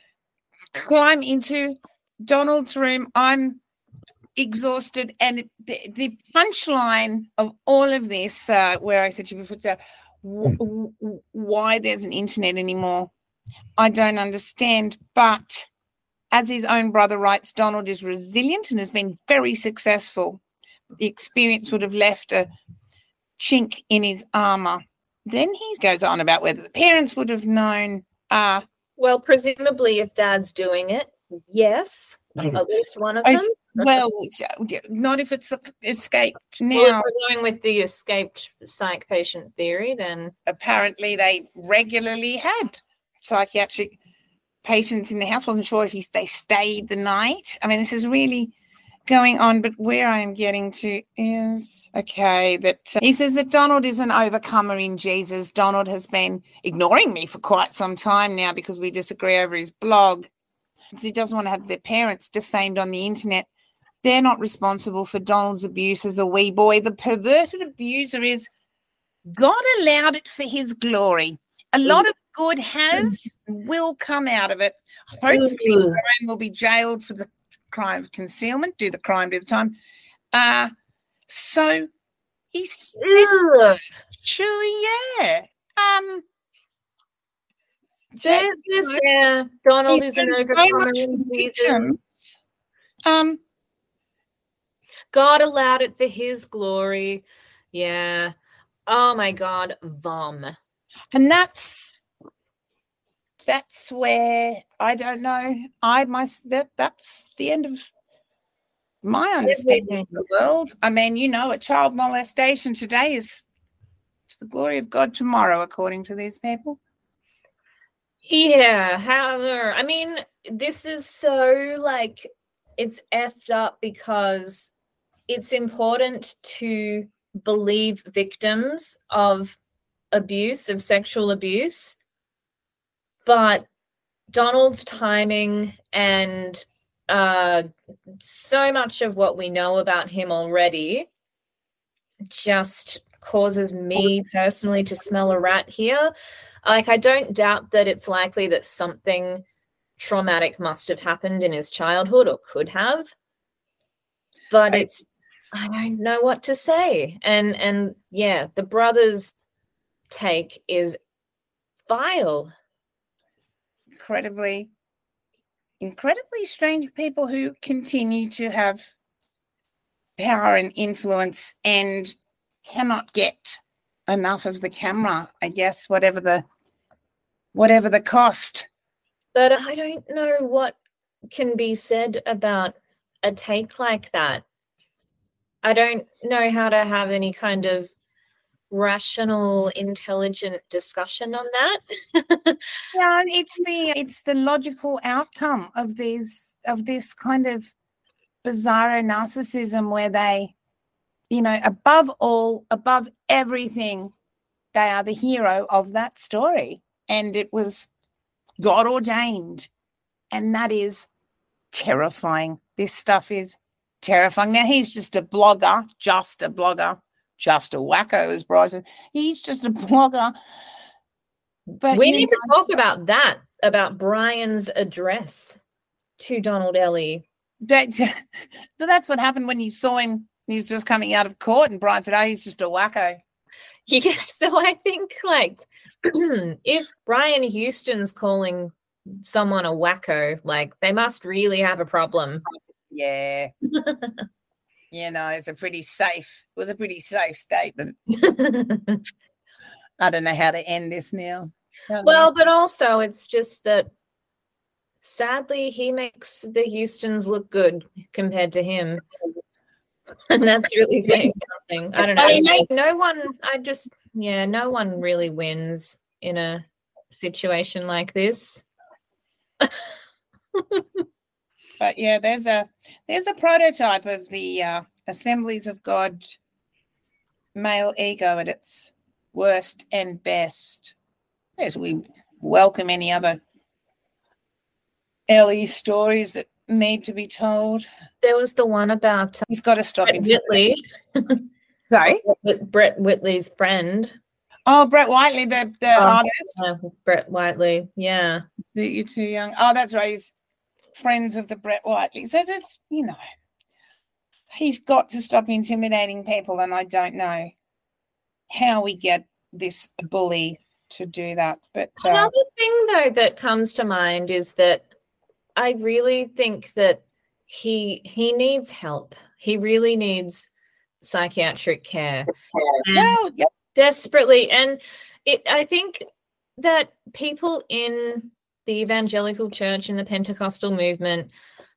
climb into Donald's room. I'm exhausted. And the, the punchline of all of this, uh, where I said to you before, w- w- why there's an internet anymore, I don't understand. But as his own brother writes, Donald is resilient and has been very successful. The experience would have left a chink in his armour. Then he goes on about whether the parents would have known. Uh, well, presumably if Dad's doing it, yes, at least one of them. Well, not if it's escaped now. Well, if we're going with the escaped psych patient theory, then apparently they regularly had psychiatric patients in the house. Wasn't sure if he, they stayed the night. I mean, this is really going on, but where I am getting to is, okay, that uh, he says that Donald is an overcomer in Jesus. Donald has been ignoring me for quite some time now because we disagree over his blog. So he doesn't want to have their parents defamed on the internet. They're not responsible for Donald's abuse as a wee boy. The perverted abuser is God allowed it for his glory. A lot of good has, will come out of it. Hopefully, Brian will be jailed for the crime of concealment, do the crime, do the time. Uh, so he's sure, yeah. Um, Just, yeah, Donald is an overcomer in Jesus. Um, God allowed it for his glory. Yeah. Oh my God, vom. And that's that's where I don't know. I my that that's the end of my understanding of the world. I mean, you know, a child molestation today is to the glory of God tomorrow, according to these people. Yeah, however, I mean, this is so like it's effed up because it's important to believe victims of abuse, of sexual abuse, but Donald's timing and uh, so much of what we know about him already just causes me personally to smell a rat here. Like, I don't doubt that it's likely that something traumatic must have happened in his childhood or could have, but I, it's, I don't know what to say. And, and yeah, the brother's take is vile. Incredibly, incredibly strange people who continue to have power and influence and cannot get enough of the camera, I guess, whatever the whatever the cost. But I don't know what can be said about a take like that. I don't know how to have any kind of rational, intelligent discussion on that. Yeah, it's the it's the logical outcome of these of this kind of bizarro narcissism where they, you know, above all, above everything, they are the hero of that story. And it was God ordained. And that is terrifying. This stuff is terrifying. Now, he's just a blogger, just a blogger, just a wacko, as Bryson. He's just a blogger. But we need know, to talk about that, about Brian's address to Donald Ellie. That, but that's what happened when you saw him. He was just coming out of court and Brian said, oh, he's just a wacko. Yeah, so I think, like, if Brian Houston's calling someone a wacko, like, they must really have a problem. Yeah. You know, it's a pretty safe, it was a pretty safe statement. I don't know how to end this now. Well, but also it's just that, sadly, he makes the Houstons look good compared to him. And that's really saying something. I don't know. No one, I just, yeah, no one really wins in a situation like this. But yeah, there's a there's a prototype of the uh, Assemblies of God male ego at its worst and best. As we welcome any other Ellie stories that need to be told. There was the one about... He's got to stop Brett Whitley. Sorry? Brett Whitley's friend. Oh, Brett Whiteley, the, the oh, artist. Yeah, Brett Whiteley, yeah. You're too young. Oh, that's right. He's friends with the Brett Whiteley. So it's, you know, he's got to stop intimidating people, and I don't know how we get this bully to do that. But uh, another thing, though, that comes to mind is that I really think that he he needs help. He really needs psychiatric care. Well, yep. Desperately. And it, I think that people in the evangelical church and the Pentecostal movement,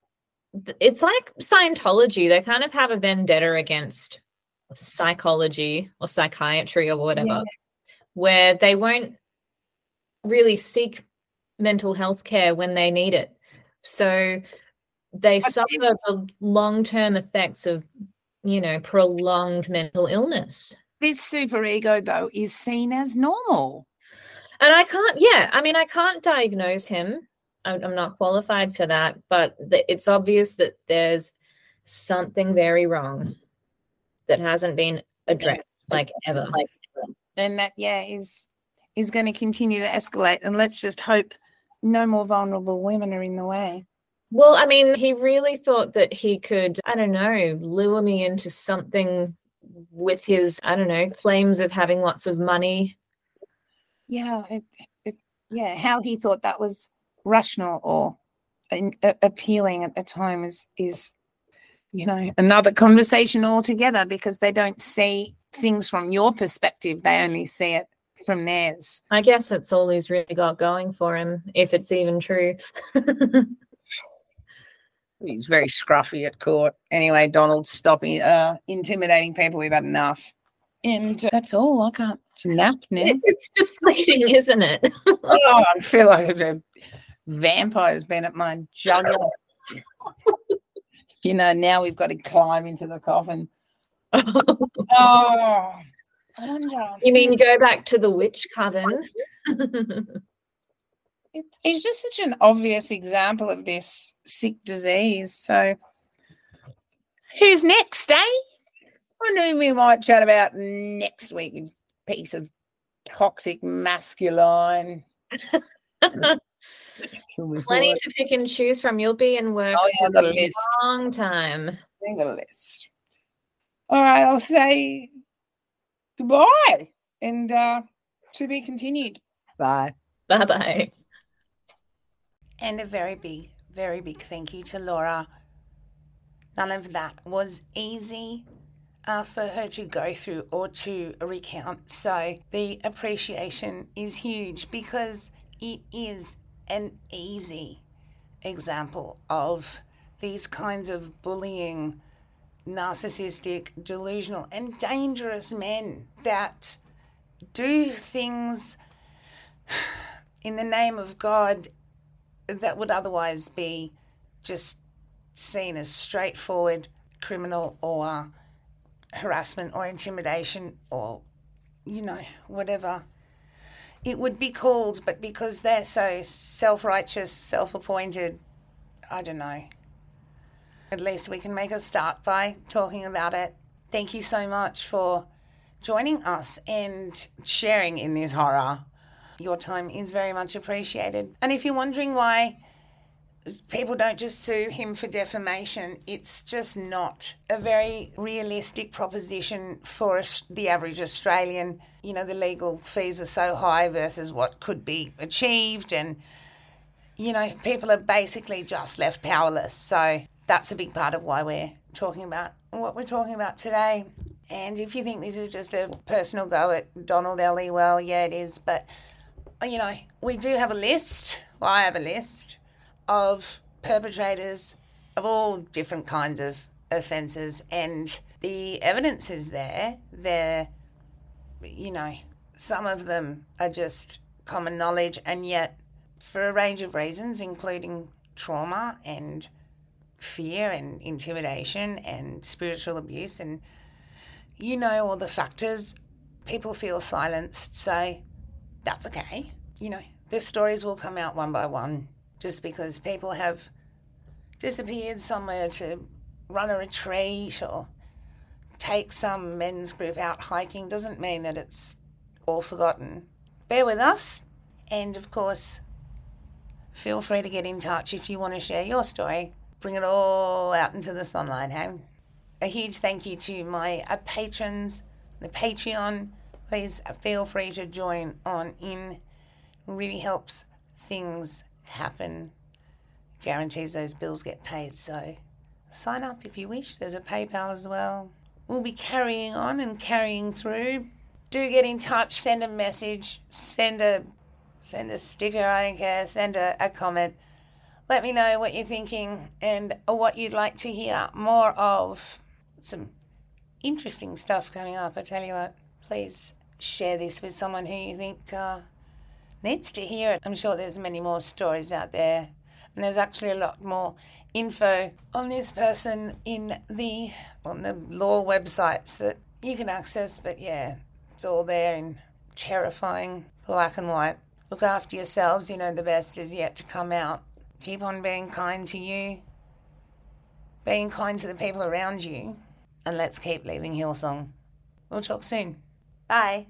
it's like Scientology. They kind of have a vendetta against psychology or psychiatry or whatever, yeah. where they won't really seek mental health care when they need it. So they suffer the long-term effects of, you know, prolonged mental illness. This super ego, though, is seen as normal. And I can't, yeah, I mean, I can't diagnose him. I'm, I'm not qualified for that, but the, it's obvious that there's something very wrong that hasn't been addressed, like, ever. And that, yeah, is is going to continue to escalate. And let's just hope no more vulnerable women are in the way. Well, I mean, he really thought that he could, I don't know, lure me into something with his, I don't know, claims of having lots of money. Yeah, it, it, yeah. How he thought that was rational or uh, appealing at the time is, is, you know, another conversation altogether, because they don't see things from your perspective. They only see it from theirs. I guess that's all he's really got going for him, if it's even true. He's very scruffy at court. Anyway, Donald, stop uh, intimidating people. We've had enough. And uh, that's all. I can't nap now. It's deflating, isn't it? Oh, I feel like a vampire's been at my jugular. You know, now we've got to climb into the coffin. Oh, I wonder. You mean go back to the witch coven? It, it's just such an obvious example of this sick disease. So who's next, eh? I know we might chat about next week, a piece of toxic masculine. Plenty to pick and choose from. You'll be in work oh, yeah, for a list. long time. I got a list. All right, I'll say goodbye and uh, to be continued. Bye. Bye-bye. And a very big, very big thank you to Laura. None of that was easy uh, for her to go through or to recount. So the appreciation is huge, because it is an easy example of these kinds of bullying, narcissistic, delusional, and dangerous men that do things in the name of God that would otherwise be just seen as straightforward criminal or harassment or intimidation or, you know, whatever it would be called. But because they're so self-righteous, self-appointed, I don't know. At least we can make a start by talking about it. Thank you so much for joining us and sharing in this horror. Your time is very much appreciated. And if you're wondering why people don't just sue him for defamation, it's just not a very realistic proposition for the average Australian. You know, the legal fees are so high versus what could be achieved, and, you know, people are basically just left powerless. So that's a big part of why we're talking about what we're talking about today. And if you think this is just a personal go at Donald Ellie, well, yeah, it is. But, you know, we do have a list, well, I have a list of perpetrators of all different kinds of offences, and the evidence is there. They're, you know, some of them are just common knowledge, and yet for a range of reasons, including trauma and fear and intimidation and spiritual abuse and, you know all the factors. People feel silenced, so that's okay. You know, the stories will come out one by one. Just because people have disappeared somewhere to run a retreat or take some men's group out hiking doesn't mean that it's all forgotten. Bear with us, and of course, feel free to get in touch if you want to share your story. Bring it all out into the sunlight, hey? A huge thank you to my uh, patrons, the Patreon. Please feel free to join on in. Really helps things happen. Guarantees those bills get paid, so sign up if you wish. There's a PayPal as well. We'll be carrying on and carrying through. Do get in touch, send a message, send a send a sticker, I don't care, send a, a comment. Let me know what you're thinking and what you'd like to hear more of. Some interesting stuff coming up, I tell you what. Please share this with someone who you think uh, needs to hear it. I'm sure there's many more stories out there, and there's actually a lot more info on this person in the on the law websites that you can access, but yeah, it's all there in terrifying black and white. Look after yourselves, you know the best is yet to come out. Keep on being kind to you, being kind to the people around you, and let's keep leaving Hillsong. We'll talk soon. Bye.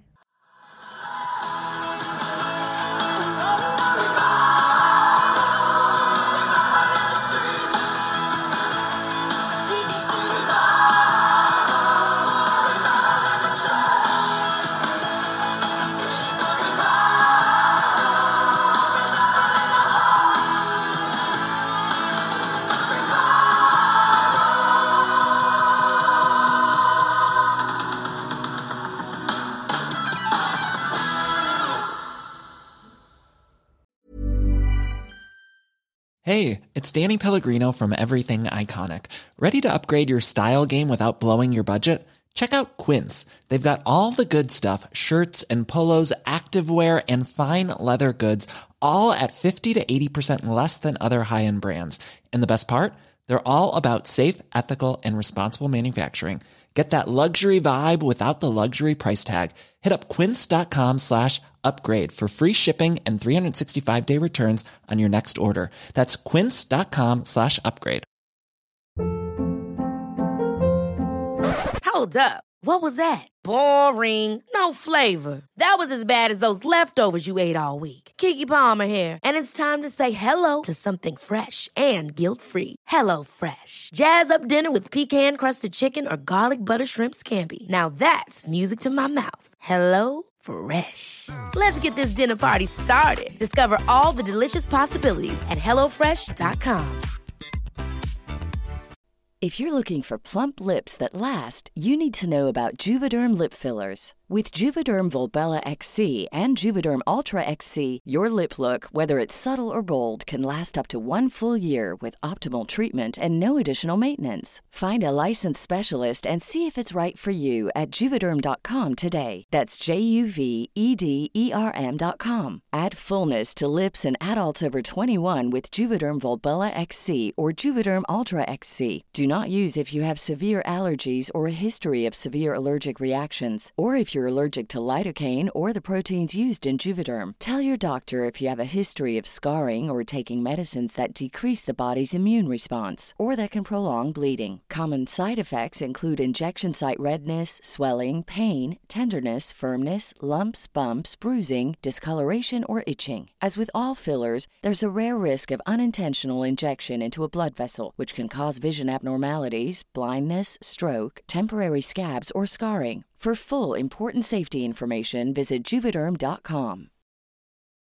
Hey, it's Danny Pellegrino from Everything Iconic. Ready to upgrade your style game without blowing your budget? Check out Quince. They've got all the good stuff, shirts and polos, activewear, and fine leather goods, all at fifty to eighty percent less than other high-end brands. And the best part? They're all about safe, ethical, and responsible manufacturing. Get that luxury vibe without the luxury price tag. Hit up quince.com slash upgrade for free shipping and three sixty-five day returns on your next order. That's quince.com slash upgrade. Hold up. What was that? Boring. No flavor. That was as bad as those leftovers you ate all week. Keke Palmer here, and it's time to say hello to something fresh and guilt-free. Hello Fresh. Jazz up dinner with pecan-crusted chicken or garlic butter shrimp scampi. Now that's music to my mouth. Hello Fresh. Let's get this dinner party started. Discover all the delicious possibilities at hello fresh dot com. If you're looking for plump lips that last, you need to know about Juvederm lip fillers. With Juvederm Volbella X C and Juvederm Ultra X C, your lip look, whether it's subtle or bold, can last up to one full year with optimal treatment and no additional maintenance. Find a licensed specialist and see if it's right for you at Juvederm dot com today. That's J U V E D E R M dot com. Add fullness to lips in adults over twenty-one with Juvederm Volbella X C or Juvederm Ultra X C. Do not use if you have severe allergies or a history of severe allergic reactions, or if you're allergic to lidocaine or the proteins used in Juvederm. Tell your doctor if you have a history of scarring or taking medicines that decrease the body's immune response or that can prolong bleeding. Common side effects include injection site redness, swelling, pain, tenderness, firmness, lumps, bumps, bruising, discoloration, or itching. As with all fillers, there's a rare risk of unintentional injection into a blood vessel, which can cause vision abnormalities, blindness, stroke, temporary scabs, or scarring. For full, important safety information, visit Juvederm dot com.